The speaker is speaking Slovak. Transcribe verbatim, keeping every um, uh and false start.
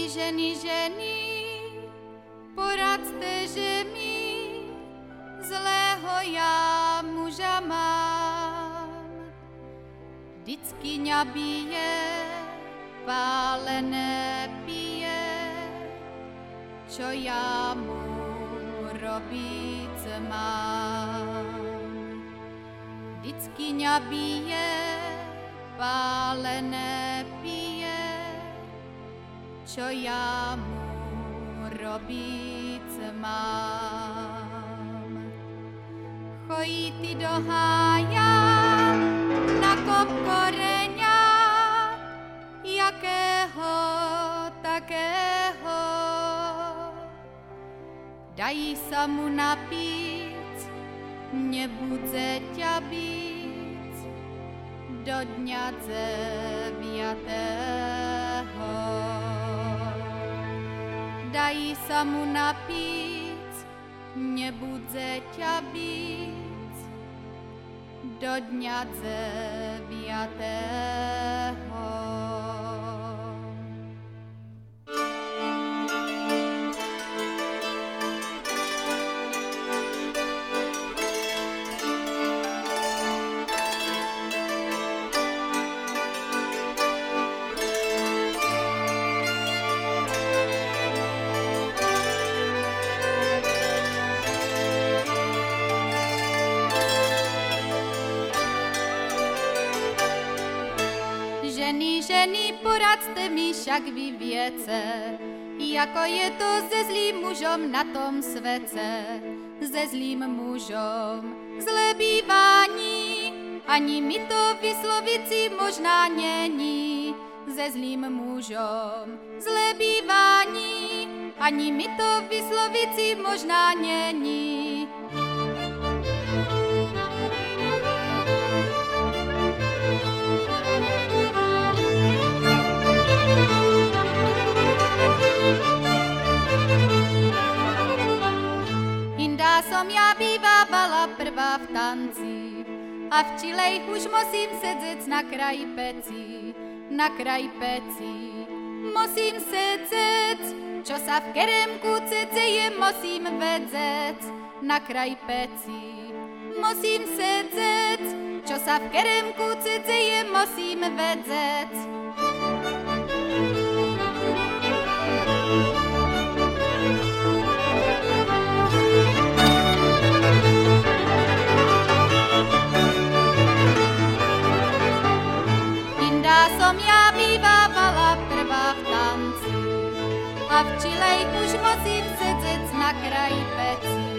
ženy, ženy, poradte, že mi zlého já muža mám. Vždycky ňa bije, pálené pije, čo ja mu robiť mám. Vždycky ňa bije, pálené pije, čo ja mu robiť mám. Chojí ty do hája na kop koreňa, jakého takého. Dají sa mu napíť, nebude ťa byť do dňa deviatého. Dají sa mu napíť, nebude ťa byť do dňa deviatého. Ženy, ženy, poradte mi, však vy viete, jako je to se zlým mužom na tom svete. Se zlým mužom zlé bývání, ani mi to vyslovit si možná není. Se zlým mužom zlé bývání, ani mi to vyslovit si možná není. Inda som ja bývávala prvá v tanci a v Čilej už musím sedzec na kraji peci, na kraji peci. Musím sedzec, čo sa v keremku ceceje, musím vedzec na kraji peci. Musím sedzec, čo sa v keremku ceceje, musím vedzec. Som ja bývávala prvá v tanci a v Čilej už musím sedzec na kraji peci.